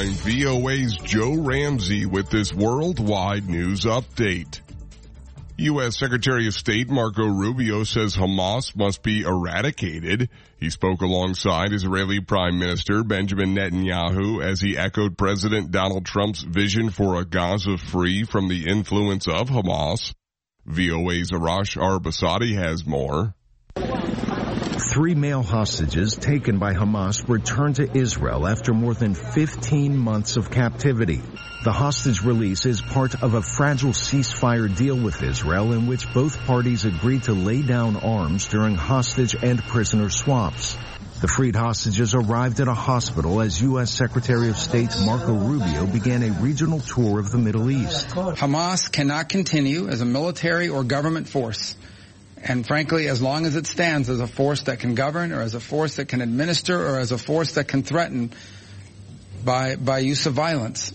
I'm VOA's Joe Ramsey with this worldwide news update. U.S. Secretary of State Marco Rubio says Hamas must be eradicated. He spoke alongside Israeli Prime Minister Benjamin Netanyahu as he echoed President Donald Trump's vision for a Gaza free from the influence of Hamas. VOA's Arash Arbasadi has more. 3 male hostages taken by Hamas returned to Israel after more than 15 months of captivity. The hostage release is part of a fragile ceasefire deal with Israel in which both parties agreed to lay down arms during hostage and prisoner swaps. The freed hostages arrived at a hospital as U.S. Secretary of State Marco Rubio began a regional tour of the Middle East. Hamas cannot continue as a military or government force. And frankly, as long as it stands as a force that can govern or as a force that can administer or as a force that can threaten by use of violence,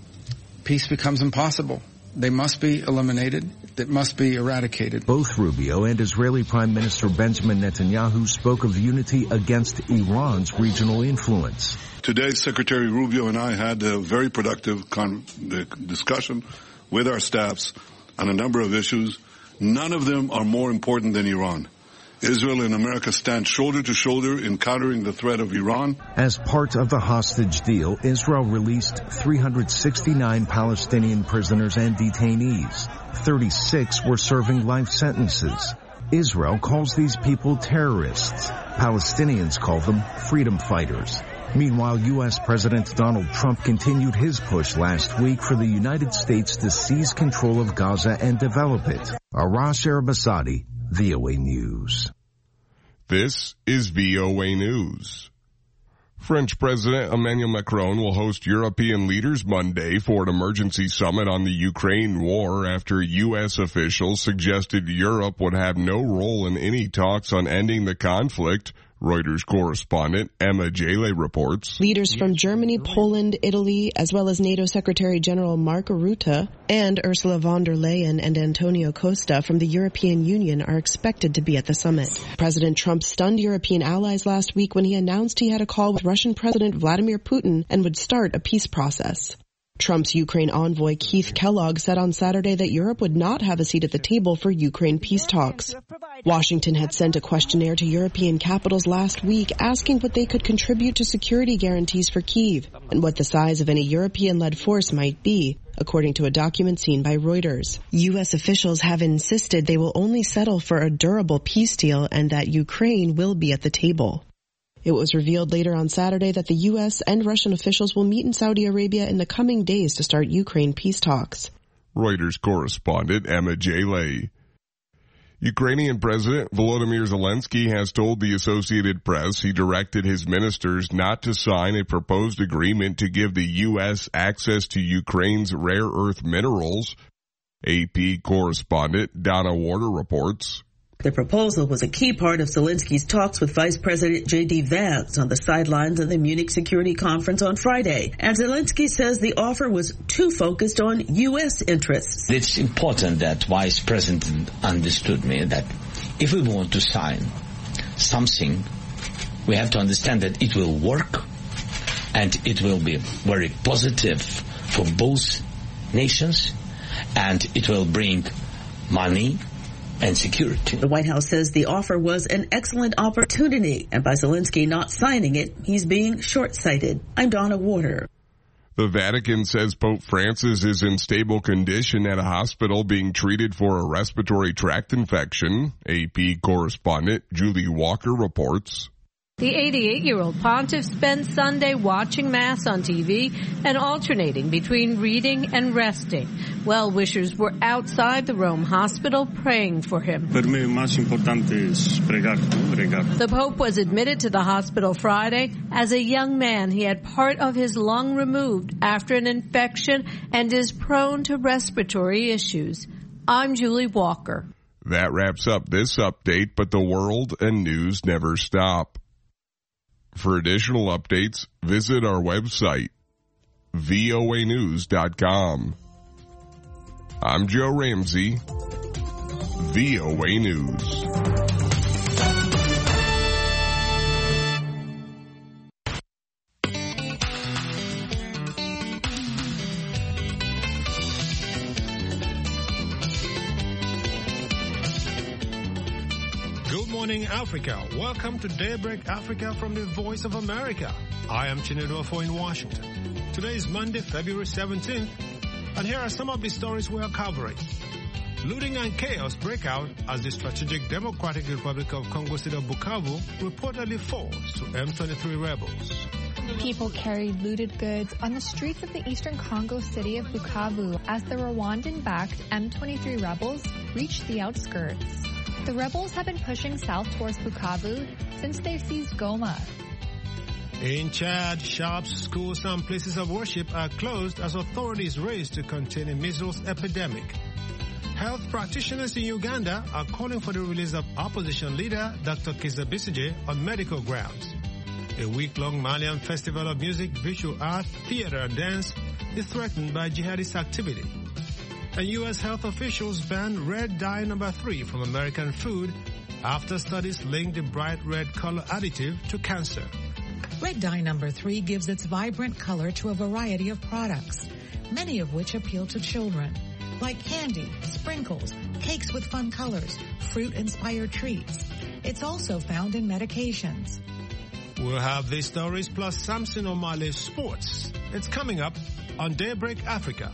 peace becomes impossible. They must be eliminated. It must be eradicated. Both Rubio and Israeli Prime Minister Benjamin Netanyahu spoke of unity against Iran's regional influence. Today, Secretary Rubio and I had a very productive discussion with our staffs on a number of issues. None of them are more important than Iran. Israel and America stand shoulder to shoulder in countering the threat of Iran. As part of the hostage deal, Israel released 369 Palestinian prisoners and detainees. 36 were serving life sentences. Israel calls these people terrorists. Palestinians call them freedom fighters. Meanwhile, U.S. President Donald Trump continued his push last week for the United States to seize control of Gaza and develop it. Arash Arbasadi, VOA News. This is VOA News. French President Emmanuel Macron will host European leaders Monday for an emergency summit on the Ukraine war after U.S. officials suggested Europe would have no role in any talks on ending the conflict. Reuters correspondent Emma Jale reports. Leaders from Germany, Poland, Italy, as well as NATO Secretary General Mark Rutte and Ursula von der Leyen and Antonio Costa from the European Union are expected to be at the summit. President Trump stunned European allies last week when he announced he had a call with Russian President Vladimir Putin and would start a peace process. Trump's Ukraine envoy Keith Kellogg said on Saturday that Europe would not have a seat at the table for Ukraine peace talks. Washington had sent a questionnaire to European capitals last week asking what they could contribute to security guarantees for Kyiv and what the size of any European-led force might be, according to a document seen by Reuters. U.S. officials have insisted they will only settle for a durable peace deal and that Ukraine will be at the table. It was revealed later on Saturday that the U.S. and Russian officials will meet in Saudi Arabia in the coming days to start Ukraine peace talks. Reuters correspondent Emma Jale. Ukrainian President Volodymyr Zelensky has told the Associated Press he directed his ministers not to sign a proposed agreement to give the U.S. access to Ukraine's rare earth minerals. AP correspondent Donna Warder reports. The proposal was a key part of Zelensky's talks with Vice President J.D. Vance on the sidelines of the Munich Security Conference on Friday. And Zelensky says the offer was too focused on U.S. interests. It's important that Vice President understood me that if we want to sign something, we have to understand that it will work and it will be very positive for both nations and it will bring money and security. The White House says the offer was an excellent opportunity, and by Zelensky not signing it, he's being short-sighted. I'm Donna Warder. The Vatican says Pope Francis is in stable condition at a hospital being treated for a respiratory tract infection. AP correspondent Julie Walker reports. The 88-year-old pontiff spent Sunday watching Mass on TV and alternating between reading and resting. Well-wishers were outside the Rome hospital praying for him. The Pope was admitted to the hospital Friday. As a young man, he had part of his lung removed after an infection and is prone to respiratory issues. I'm Julie Walker. That wraps up this update, but the world and news never stop. For additional updates, visit our website, voanews.com. I'm Joe Ramsey, VOA News. Africa. Welcome to Daybreak Africa from the Voice of America. I am Chinedu Ofo in Washington. Today is Monday, February 17th, and here are some of the stories we are covering. Looting and chaos break out as the strategic Democratic Republic of Congo city of Bukavu reportedly falls to M23 rebels. People carried looted goods on the streets of the eastern Congo city of Bukavu as the Rwandan-backed M23 rebels reached the outskirts. The rebels have been pushing south towards Bukavu since they seized Goma. In Chad, shops, schools, and places of worship are closed as authorities race to contain a measles epidemic. Health practitioners in Uganda are calling for the release of opposition leader Dr. Kizza Besigye on medical grounds. A week-long Malian festival of music, visual art, theater, and dance is threatened by jihadist activity. And U.S. health officials banned red dye number 3 from American food after studies linked the bright red color additive to cancer. Red dye number 3 gives its vibrant color to a variety of products, many of which appeal to children, like candy, sprinkles, cakes with fun colors, fruit-inspired treats. It's also found in medications. We'll have these stories plus Samson Omale's sports. It's coming up on Daybreak Africa.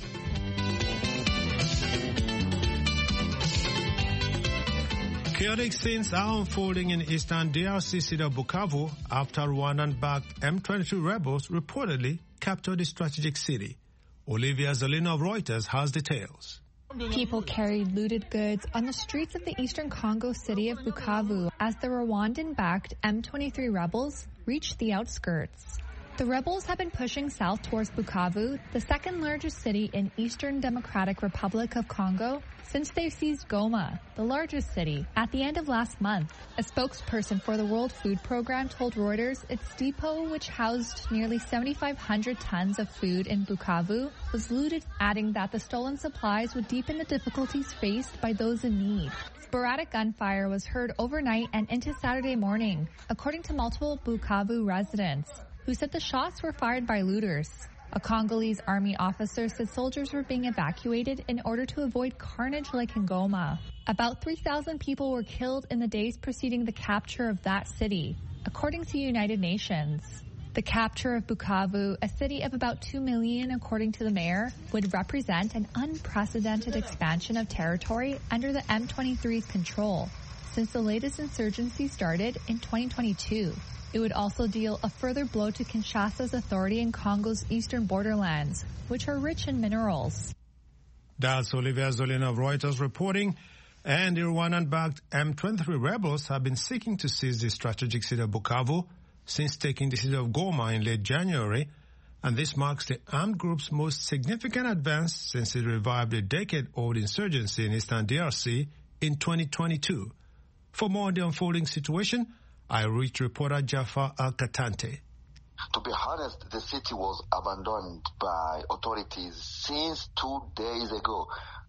Chaotic scenes are unfolding in eastern DRC city of Bukavu after Rwandan-backed M23 rebels reportedly captured the strategic city. Olivia Zolino of Reuters has details. People carried looted goods on the streets of the eastern Congo city of Bukavu as the Rwandan-backed M23 rebels reached the outskirts. The rebels have been pushing south towards Bukavu, the second largest city in Eastern Democratic Republic of Congo, since they seized Goma, the largest city, at the end of last month. A spokesperson for the World Food Program told Reuters its depot, which housed nearly 7,500 tons of food in Bukavu, was looted, adding that the stolen supplies would deepen the difficulties faced by those in need. Sporadic gunfire was heard overnight and into Saturday morning, according to multiple Bukavu residents, who said the shots were fired by looters. A Congolese army officer said soldiers were being evacuated in order to avoid carnage like in Goma. About 3,000 people were killed in the days preceding the capture of that city, according to United Nations. The capture of Bukavu, a city of about 2 million according to the mayor, would represent an unprecedented expansion of territory under the M23's control since the latest insurgency started in 2022. It would also deal a further blow to Kinshasa's authority in Congo's eastern borderlands, which are rich in minerals. That's Olivia Zolino of Reuters reporting. And the Rwandan-backed M23 rebels have been seeking to seize the strategic city of Bukavu since taking the city of Goma in late January. And this marks the armed group's most significant advance since it revived a decade-old insurgency in eastern DRC in 2022. For more on the unfolding situation, I reached reporter Jafar Al-Katante. To be honest, the city was abandoned by authorities since 2 days ago.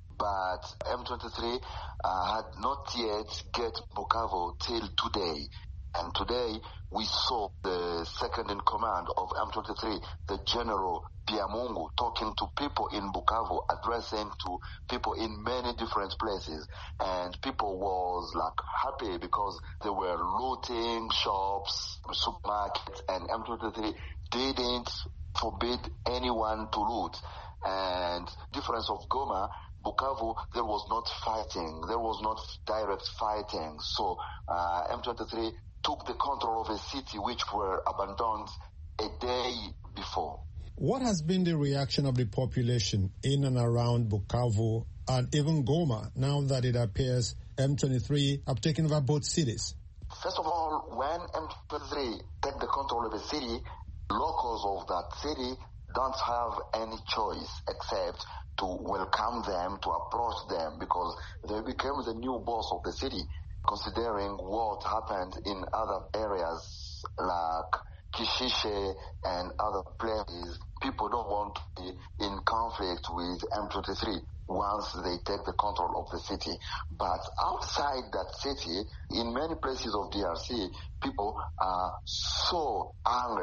But M23 had not yet get Bukavu till today. And today we saw the second in command of M23, the General Biamungu, talking to people in Bukavu, addressing to people in many different places. And people was like happy because they were looting shops, supermarkets, and M23 didn't forbid anyone to loot. And difference of Goma, Bukavu, there was not fighting. There was not direct fighting. So M23 took the control of a city which were abandoned a day before. What has been the reaction of the population in and around Bukavu and even Goma now that it appears M23 have taken over both cities? First of all, when M23 take the control of a city, locals of that city don't have any choice except to welcome them, to approach them, because they became the new boss of the city. Considering what happened in other areas like Kishishe and other places, people don't want to be in conflict with M23 once they take the control of the city. But outside that city, in many places of DRC, people are so angry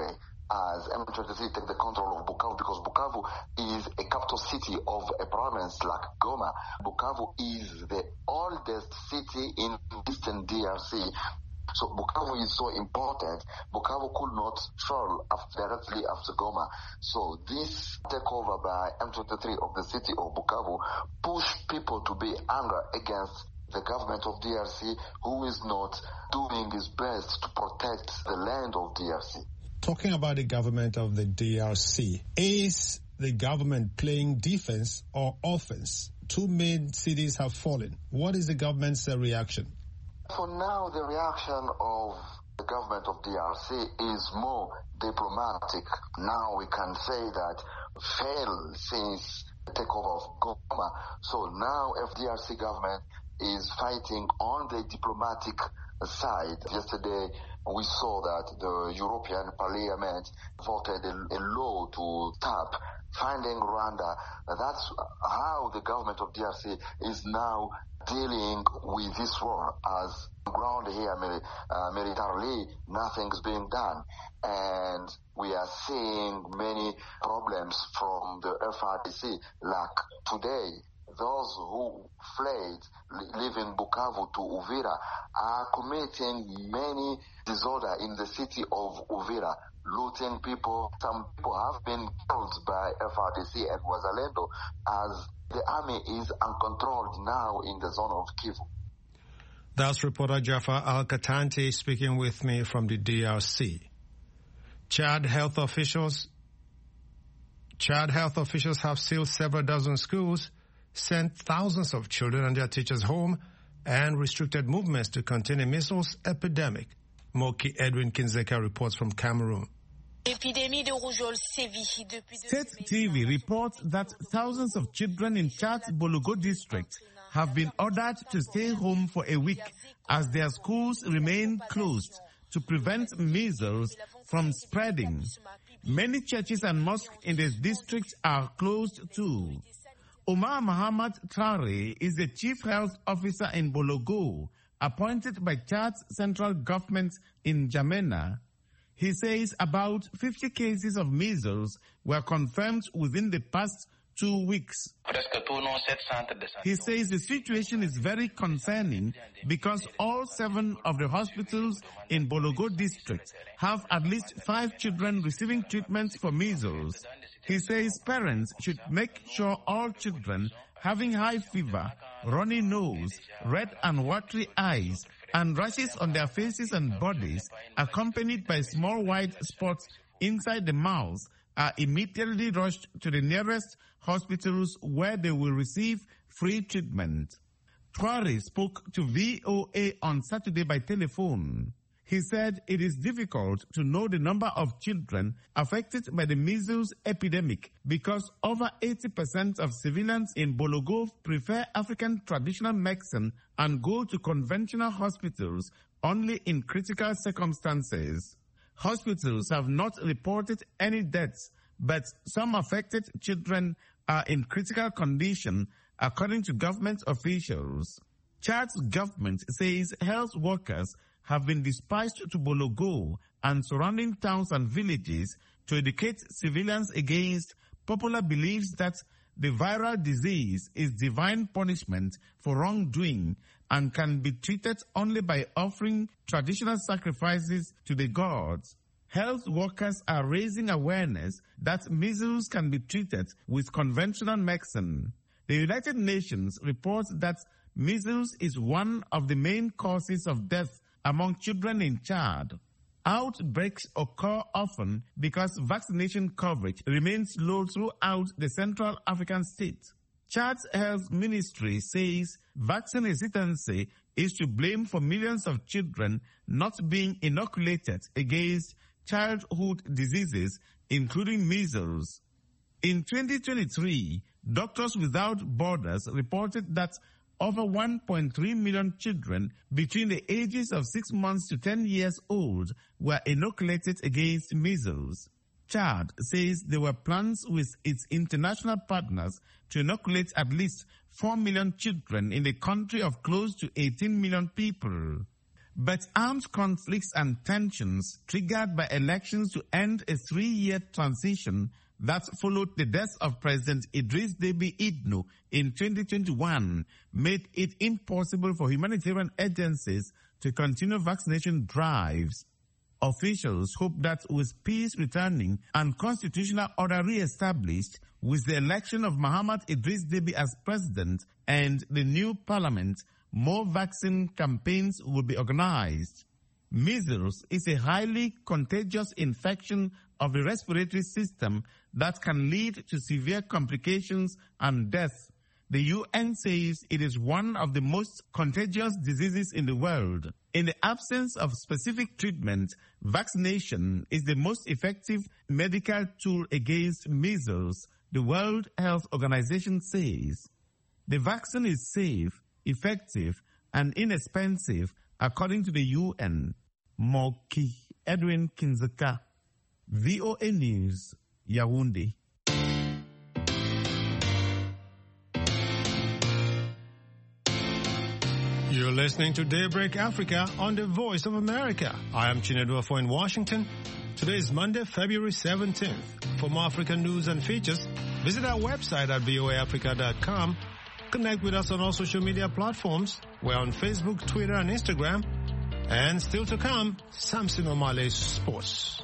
as M23 take the control of Bukavu, because Bukavu is a capital city of a province like Goma. Bukavu is the oldest city in eastern DRC. So Bukavu is so important. Bukavu could not fall directly after Goma. So this takeover by M23 of the city of Bukavu pushed people to be angry against the government of DRC, who is not doing its best to protect the land of DRC. Talking about the government of the DRC, is the government playing defense or offense? Two main cities have fallen. What is the government's reaction? For now, the reaction of the government of DRC is more diplomatic. Now we can say that failed since the takeover of Goma. So now FDRC government is fighting on the diplomatic side. Yesterday, we saw that the European Parliament voted a law to stop finding Rwanda. That's how the government of DRC is now dealing with this war. As ground here militarily, nothing's being done. And we are seeing many problems from the FRDC, like today. Those who fled, leaving Bukavu to Uvira, are committing many disorder in the city of Uvira, looting people. Some people have been killed by FRDC and Wazalendo, as the army is uncontrolled now in the zone of Kivu. That's reporter Jafar Al-Katante speaking with me from the DRC. Chad health officials have sealed several dozen schools, sent thousands of children and their teachers home, and restricted movements to contain a measles epidemic. Moki Edwin Kinzeka reports from Cameroon. State TV reports that thousands of children in Chad's Bologo district have been ordered to stay home for a week as their schools remain closed to prevent measles from spreading. Many churches and mosques in the district are closed too. Omar Mohamed Traore is the chief health officer in Bologo, appointed by Chad's central government in N'Djamena. He says about 50 cases of measles were confirmed within the past 2 weeks. He says the situation is very concerning because all 7 of the hospitals in Bologo district have at least 5 children receiving treatment for measles. He says parents should make sure all children having high fever, runny nose, red and watery eyes, and rashes on their faces and bodies, accompanied by small white spots inside the mouth, are immediately rushed to the nearest hospitals where they will receive free treatment. Traore spoke to VOA on Saturday by telephone. He said it is difficult to know the number of children affected by the measles epidemic because over 80% of civilians in Bologo prefer African traditional medicine and go to conventional hospitals only in critical circumstances. Hospitals have not reported any deaths, but some affected children are in critical condition, according to government officials. Chad's government says health workers have been dispatched to Bologo and surrounding towns and villages to educate civilians against popular beliefs that the viral disease is divine punishment for wrongdoing and can be treated only by offering traditional sacrifices to the gods. Health workers are raising awareness that measles can be treated with conventional medicine. The United Nations reports that measles is one of the main causes of death among children in Chad. Outbreaks occur often because vaccination coverage remains low throughout the Central African state. Chad's health ministry says vaccine hesitancy is to blame for millions of children not being inoculated against childhood diseases, including measles. In 2023, Doctors Without Borders reported that over 1.3 million children between the ages of 6 months to 10 years old were inoculated against measles. Chad says there were plans with its international partners to inoculate at least 4 million children in a country of close to 18 million people. But armed conflicts and tensions triggered by elections to end a 3-year transition that followed the death of President Idris Deby Itno in 2021 made it impossible for humanitarian agencies to continue vaccination drives. Officials hope that with peace returning and constitutional order re-established, with the election of Muhammad Idris Deby as president and the new parliament, more vaccine campaigns will be organized. Measles is a highly contagious infection of the respiratory system that can lead to severe complications and death. The UN says it is one of the most contagious diseases in the world. In the absence of specific treatment, vaccination is the most effective medical tool against measles, the World Health Organization says. The vaccine is safe, effective, and inexpensive, according to the UN. Moki Edwin Kinzaka, VOA News, Yaoundé. You're listening to Daybreak Africa on the Voice of America. I am Chinedu Afo in Washington. Today is Monday, February 17th. For more African news and features, visit our website at voaafrica.com. Connect with us on all social media platforms. We're on Facebook, Twitter, and Instagram. And still to come, Samson Omale's Sports.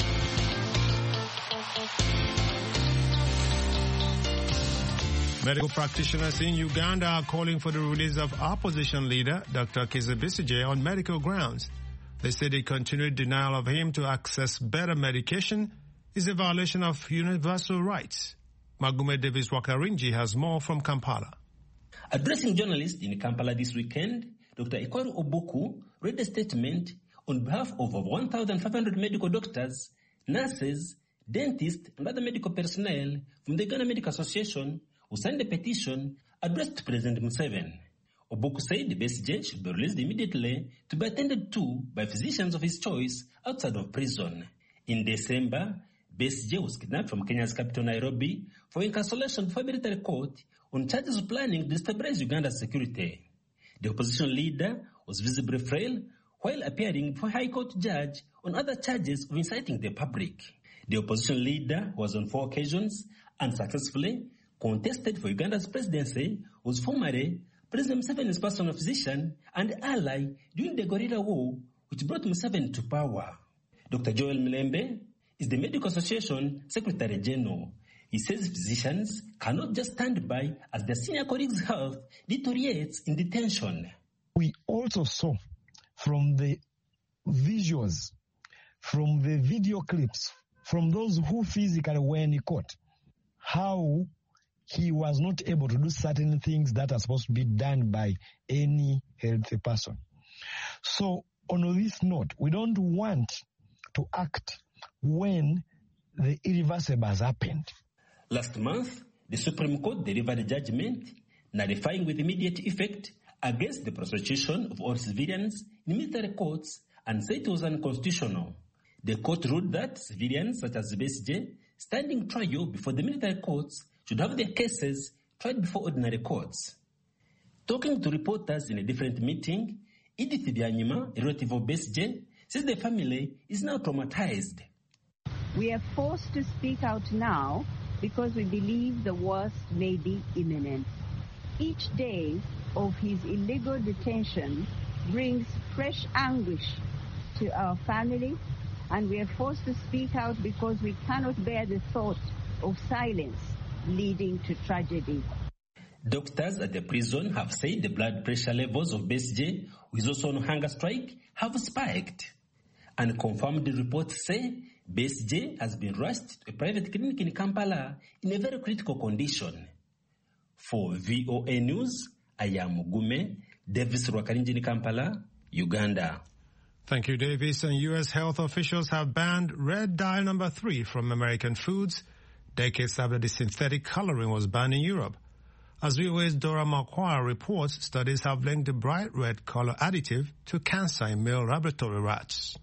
Medical practitioners in Uganda are calling for the release of opposition leader Dr. Kizza Besigye on medical grounds. They say the continued denial of him to access better medication is a violation of universal rights. Magume Davis Wakarinji has more from Kampala. Addressing journalists in Kampala this weekend, Dr. Ikwaru Obuku read a statement on behalf of over 1,500 medical doctors, nurses, dentists, and other medical personnel from the Uganda Medical Association who signed a petition addressed to President Museveni. Obuku said the Besigye should be released immediately to be attended to by physicians of his choice outside of prison. In December, Besigye was kidnapped from Kenya's capital Nairobi for incarceration before a military court on charges of planning to destabilize Uganda's security. The opposition leader was visibly frail while appearing before a High Court judge on other charges of inciting the public. The opposition leader was on 4 occasions unsuccessfully contested for Uganda's presidency, was formerly President Museveni's personal physician and ally during the guerrilla war which brought Museveni to power. Dr. Joel Milembe is the Medical Association Secretary General. He says physicians cannot just stand by as their senior colleagues' health deteriorates in detention. We also saw from the visuals, from the video clips, from those who physically were in court, how he was not able to do certain things that are supposed to be done by any healthy person. So on this note, we don't want to act when the irreversible has happened. Last month, the Supreme Court delivered a judgment nullifying with immediate effect against the prosecution of all civilians in military courts and said it was unconstitutional. The court ruled that civilians such as Besigye standing trial before the military courts should have their cases tried before ordinary courts. Talking to reporters in a different meeting, Edith Byanyima, a relative of Besigye, says the family is now traumatized. We are forced to speak out now because we believe the worst may be imminent. Each day of his illegal detention brings fresh anguish to our family, and we are forced to speak out because we cannot bear the thought of silence leading to tragedy. Doctors at the prison have said the blood pressure levels of Besigye, who is also on hunger strike, have spiked. Unconfirmed reports say Besigye has been rushed to a private clinic in Kampala in a very critical condition. For VOA News, I am Mugume Davis Rwakarinji in Kampala, Uganda. Thank you, Davis. And U.S. health officials have banned red dye number 3 from American foods decades after the synthetic coloring was banned in Europe. As VOA's Dora Marquardt reports, studies have linked the bright red color additive to cancer in male laboratory rats.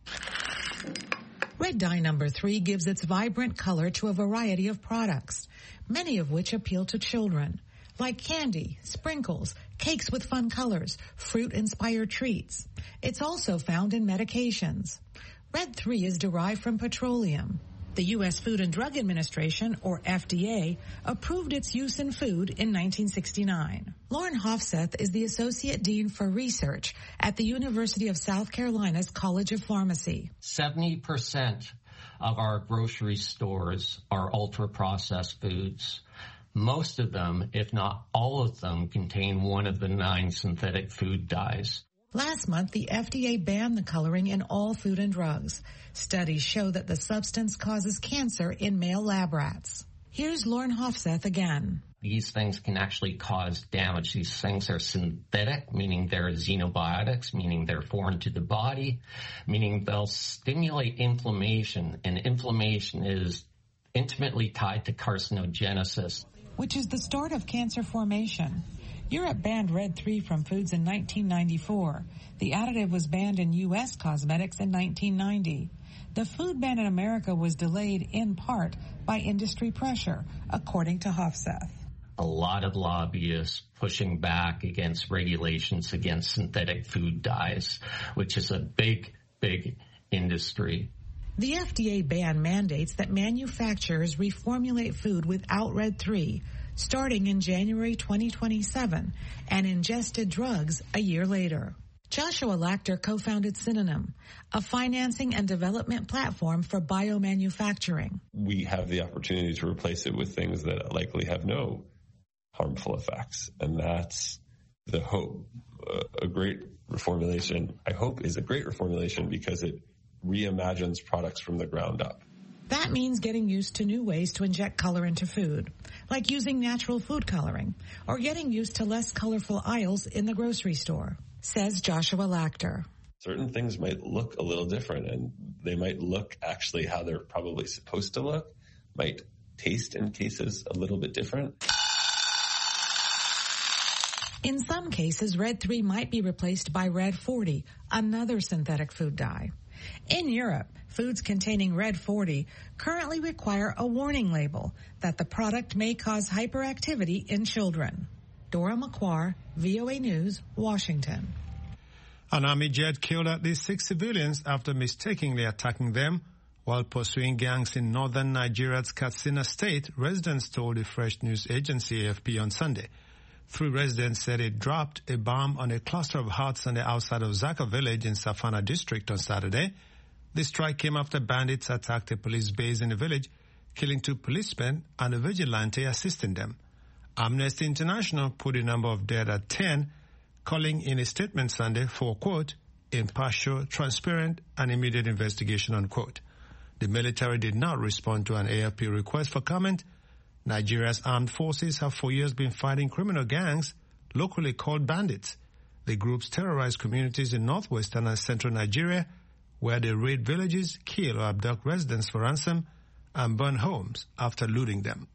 Red dye number 3 gives its vibrant color to a variety of products, many of which appeal to children, like candy, sprinkles, cakes with fun colors, fruit-inspired treats. It's also found in medications. Red 3 is derived from petroleum. The U.S. Food and Drug Administration, or FDA, approved its use in food in 1969. Lauren Hofseth is the Associate Dean for Research at the University of South Carolina's College of Pharmacy. 70% of our grocery stores are ultra-processed foods. Most of them, if not all of them, contain one of the 9 synthetic food dyes. Last month, the FDA banned the coloring in all food and drugs. Studies show that the substance causes cancer in male lab rats. Here's Lauren Hofseth again. These things can actually cause damage. These things are synthetic, meaning they're xenobiotics, meaning they're foreign to the body, meaning they'll stimulate inflammation, and inflammation is intimately tied to carcinogenesis, which is the start of cancer formation. Europe banned Red 3 from foods in 1994. The additive was banned in U.S. cosmetics in 1990. The food ban in America was delayed in part by industry pressure, according to Hofseth. A lot of lobbyists pushing back against regulations against synthetic food dyes, which is a big, big industry. The FDA ban mandates that manufacturers reformulate food without Red 3, starting in January 2027, and ingested drugs a year later. Joshua Lachter co-founded Synonym, a financing and development platform for biomanufacturing. We have the opportunity to replace it with things that likely have no harmful effects, and that's the hope. A great reformulation, I hope, is a great reformulation because it reimagines products from the ground up. That means getting used to new ways to inject color into food, like using natural food coloring, or getting used to less colorful aisles in the grocery store, says Joshua Lachter. Certain things might look a little different, and they might look actually how they're probably supposed to look, might taste in cases a little bit different. In some cases, Red 3 might be replaced by Red 40, another synthetic food dye. In Europe, foods containing Red 40 currently require a warning label that the product may cause hyperactivity in children. Dora McQuarr, VOA News, Washington. An army jet killed at least 6 civilians after mistakenly attacking them while pursuing gangs in northern Nigeria's Katsina state, residents told the Fresh News Agency AFP on Sunday. 3 residents said it dropped a bomb on a cluster of huts on the outside of Zaka village in Safana district on Saturday. The strike came after bandits attacked a police base in the village, killing 2 policemen and a vigilante assisting them. Amnesty International put the number of dead at 10, calling in a statement Sunday for, quote, impartial, transparent, and immediate investigation, unquote. The military did not respond to an AFP request for comment. Nigeria's armed forces have for years been fighting criminal gangs, locally called bandits. The groups terrorize communities in northwestern and central Nigeria, where they raid villages, kill or abduct residents for ransom, and burn homes after looting them.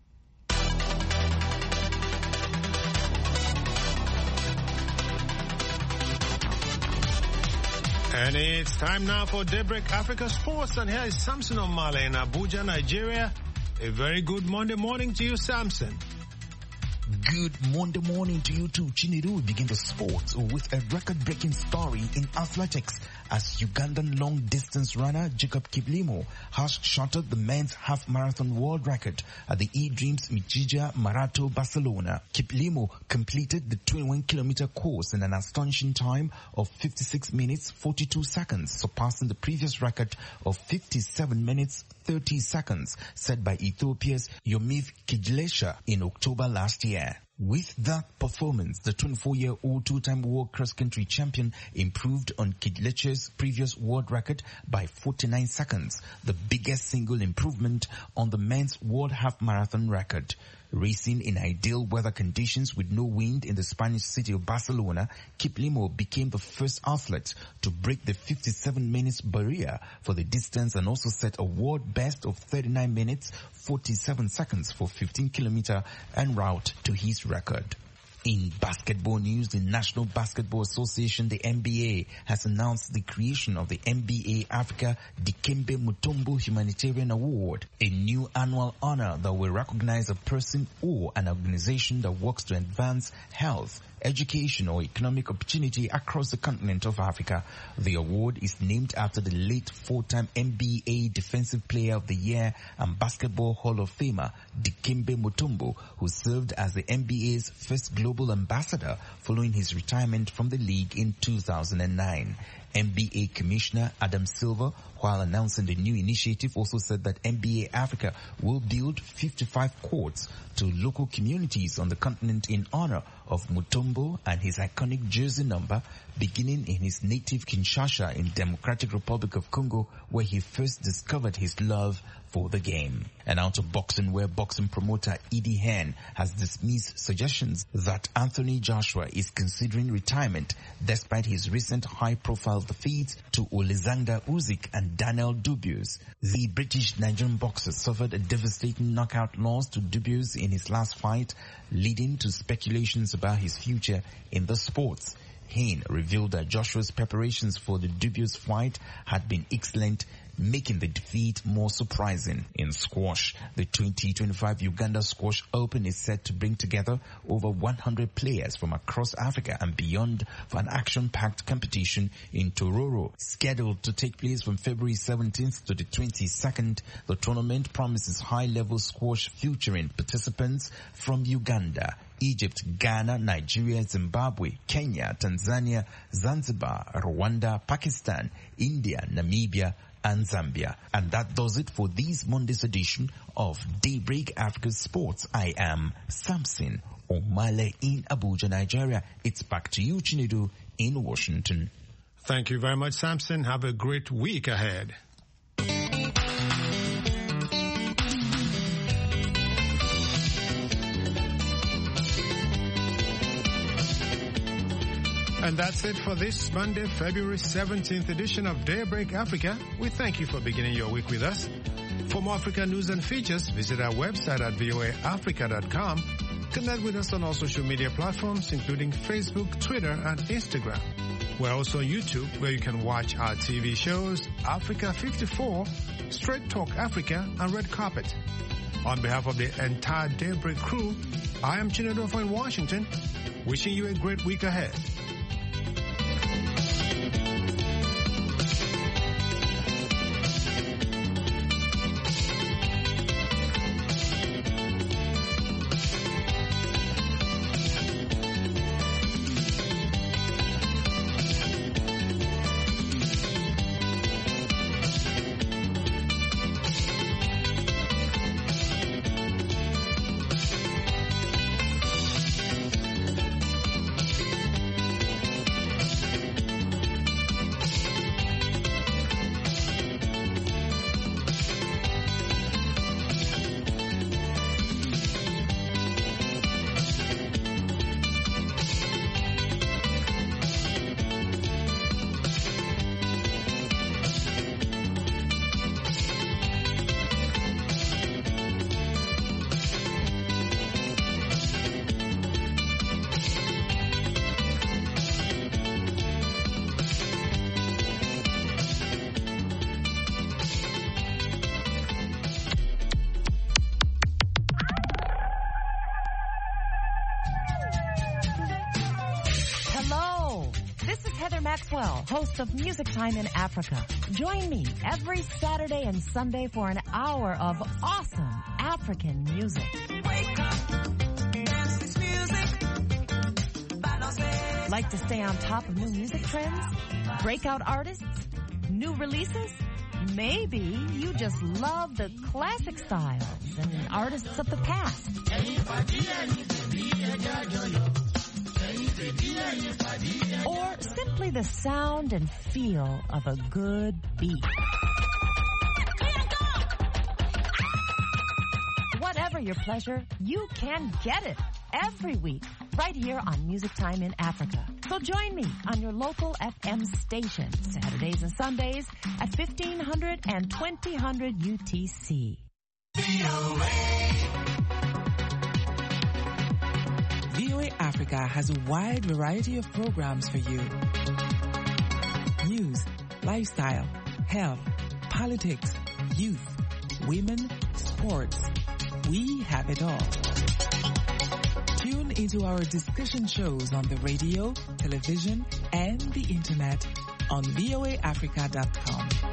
And it's time now for Daybreak Africa Sports, and here is Samson Omale in Abuja, Nigeria. A very good Monday morning to you, Samson. Good Monday morning to you too, Chinedu. We begin the sports with a record-breaking story in athletics as Ugandan long-distance runner Jacob Kiplimo has shattered the men's half-marathon world record at the eDreams Mijija Marathon, Barcelona. Kiplimo completed the 21-kilometer course in an astonishing time of 56 minutes 42 seconds, surpassing the previous record of 57 minutes 30 seconds set by Ethiopia's Yomiv Kijlesha in October last year. With that performance, the 24-year-old two-time world cross-country champion improved on Kijlesha's previous world record by 49 seconds, the biggest single improvement on the men's world half-marathon record. Racing in ideal weather conditions with no wind in the Spanish city of Barcelona, Kiplimo became the first athlete to break the 57 minutes barrier for the distance and also set a world best of 39 minutes 47 seconds for 15-kilometer en route to his record. In basketball news, the National Basketball Association, the NBA, has announced the creation of the NBA Africa Dikembe Mutombo Humanitarian Award, a new annual honor that will recognize a person or an organization that works to advance health, education, or economic opportunity across the continent of Africa. The award is named after the late four-time NBA Defensive Player of the Year and Basketball Hall of Famer Dikembe Mutombo, who served as the NBA's first global ambassador following his retirement from the league in 2009. NBA Commissioner Adam Silver, while announcing the new initiative, also said that NBA Africa will build 55 courts to local communities on the continent in honor of Mutombo and his iconic jersey number, beginning in his native Kinshasa in Democratic Republic of Congo, where he first discovered his love for the game. And out of boxing, where boxing promoter Eddie Hearn has dismissed suggestions that Anthony Joshua is considering retirement despite his recent high-profile defeats to Alexander Usyk and Daniel Dubois. The British-Nigerian boxer suffered a devastating knockout loss to Dubois in his last fight, leading to speculations about his future in the sports. Hearn revealed that Joshua's preparations for the Dubois fight had been excellent, making the defeat more surprising. In squash, the 2025 Uganda Squash Open is set to bring together over 100 players from across Africa and beyond for an action-packed competition in Tororo. Scheduled to take place from February 17th to the 22nd, the tournament promises high-level squash featuring participants from Uganda, Egypt, Ghana, Nigeria, Zimbabwe, Kenya, Tanzania, Zanzibar, Rwanda, Pakistan, India, Namibia, and Zambia. And that does it for this Monday's edition of Daybreak Africa Sports. I am Samson Omale in Abuja, Nigeria. It's back to you, Chinedu, in Washington. Thank you very much, Samson. Have a great week ahead. And that's it for this Monday, February 17th edition of Daybreak Africa. We thank you for beginning your week with us. For more Africa news and features, visit our website at voaafrica.com. Connect with us on all social media platforms, including Facebook, Twitter, and Instagram. We're also on YouTube, where you can watch our TV shows, Africa 54, Straight Talk Africa, and Red Carpet. On behalf of the entire Daybreak crew, I am Chinedu in Washington, wishing you a great week ahead. Host of Music Time in Africa. Join me every Saturday and Sunday for an hour of awesome African music. Wake up, dance this music. Like to stay on top of new music trends? Breakout artists? New releases? Maybe you just love the classic styles and artists of the past. Or simply the sound and feel of a good beat. Whatever your pleasure, you can get it every week right here on Music Time in Africa. So join me on your local FM station Saturdays and Sundays at 1500 and 2000 UTC. VOA Africa has a wide variety of programs for you. News, lifestyle, health, politics, youth, women, sports. We have it all. Tune into our discussion shows on the radio, television, and the internet on voaafrica.com.